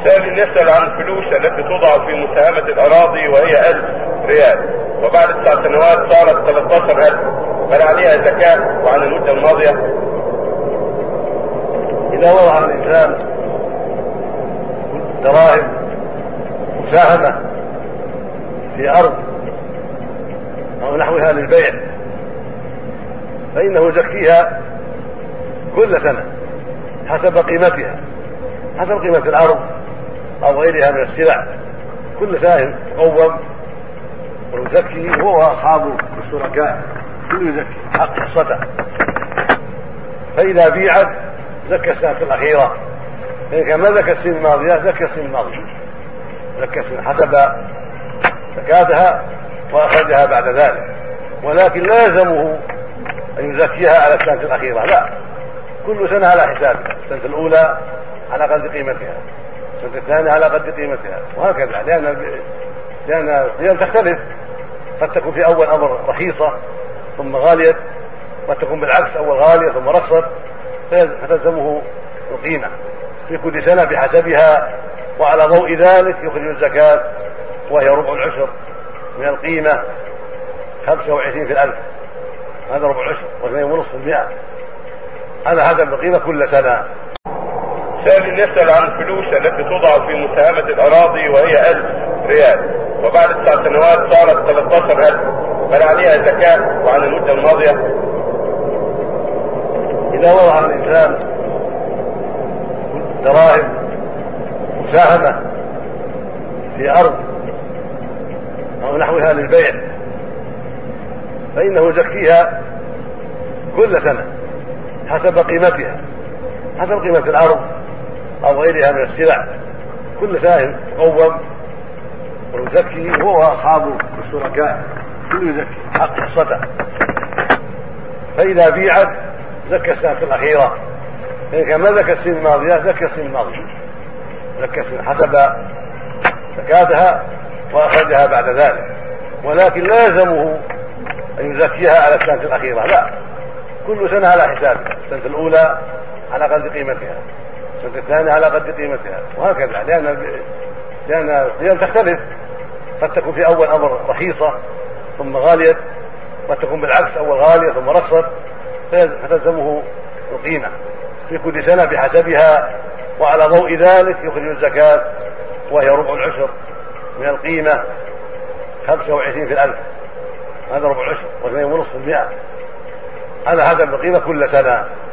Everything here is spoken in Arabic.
سائل يسأل عن الفلوس التي توضع في مساهمة الأراضي وهي 1000 ريال، وبعد 9 سنوات صارت 13,000، هل عليها زكاة وعن المدة الماضية؟ إذا وضع الإنسان دراهم مساهمة في أرض أو نحوها للبيع فإنه يزكيها كل سنة حسب قيمتها، حسب قيمة الأرض أو غيرها من السلع. كل سنة يقوم ويزكي هو وأصحابه الشركاء، كل يزكي حق حصته. فإذا بيعت زكى السنة الأخيرة، فإن كان ما زكى السنة الماضية زكى السنة الماضية، زكى السنة حسب زكاتها وأخرجها بعد ذلك. ولكن لا يلزمه أن يزكيها على السنة الأخيرة، لا، كل سنة على حسابها. السنة الأولى على قدر قيمتها، السنة الثانية على قدر قيمتها، وهكذا، لأن القيم تختلف، قد تكون في أول أمر رخيصة ثم غالية، قد تكون بالعكس أول غالية ثم رخصت، فتلزمه القيمة في كل سنة بحسبها. وعلى ضوء ذلك يخرج الزكاة وهي ربع العشر من القيمة، 25 في الألف، هذا ربع العشر، و2.5% على هذا القيمة كل سنة. سائل يسأل عن الفلوس التي توضع في مساهمة الأراضي وهي 1000 ريال، وبعد 9 سنوات صارت 13,000، هل عليها زكاة وعن المدة الماضية؟ إذا وضع الإنسان دراهم مساهمة في أرض أو نحوها للبيع فإنه يزكيها كل سنة حسب قيمتها، حسب قيمة الأرض أو غيرها من السلع. كل سنة يقوم ويزكي هو وأصحابه الشركاء، كل يزكي حق حصته. فإذا بيعت زكى السنة الأخيرة، فإن كان ما زكى السنة الماضية زكى السنة الماضية، زكى السنة حسب زكاتها وأخرجها بعد ذلك. ولكن لا يلزمه أن يزكيها على السنة الأخيرة، لا، كل سنة على حسابها. السنة الأولى على قدر قيمتها، السنة الثانية على قدر قيمتها، وهكذا، لأن القيم تختلف، قد تكون في أول أمر رخيصة ثم غالية، قد تكون بالعكس أول غالية ثم رخصت، فتلزمه القيمة في كل سنة بحسبها. وعلى ضوء ذلك يخرج الزكاة وهي ربع العشر من القيمة، 25 في الألف، هذا ربع العشر، و2.5% على هذا القيمة كل سنة.